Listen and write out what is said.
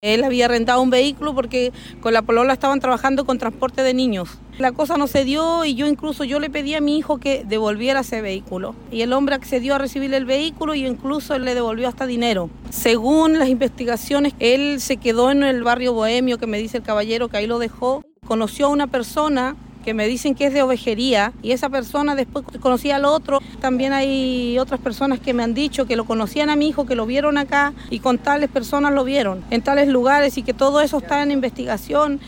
Él había rentado un vehículo porque con la polola estaban trabajando con transporte de niños. La cosa no se dio y yo le pedí a mi hijo que devolviera ese vehículo. Y el hombre accedió a recibir el vehículo y incluso le devolvió hasta dinero. Según las investigaciones, él se quedó en el barrio Bohemio, que me dice el caballero que ahí lo dejó. Conoció a una persona que me dicen que es de ovejería y esa persona después conocía al otro. También hay otras personas que me han dicho que lo conocían a mi hijo, que lo vieron acá y con tales personas lo vieron en tales lugares y que todo eso está en investigación.